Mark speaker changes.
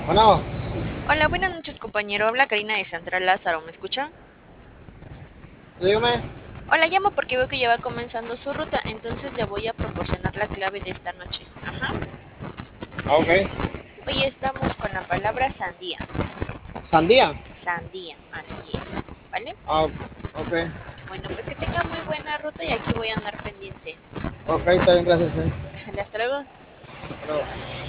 Speaker 1: Bueno,
Speaker 2: Hola, buenas noches, compañero. Habla Karina de Central Lázaro, ¿me escucha?
Speaker 1: dígame.
Speaker 2: Hola, llamo porque veo que ya va comenzando su ruta, entonces le voy a proporcionar la clave de esta noche. Ajá.
Speaker 1: Ah, ok.
Speaker 2: Hoy estamos con la palabra sandía.
Speaker 1: Sandía.
Speaker 2: Sandía, así es. ¿Vale?
Speaker 1: Ah, ok.
Speaker 2: Bueno, pues que tenga muy buena ruta y aquí voy a andar pendiente.
Speaker 1: Ok, está bien, gracias.
Speaker 2: Sale, hasta luego.
Speaker 1: Hasta luego.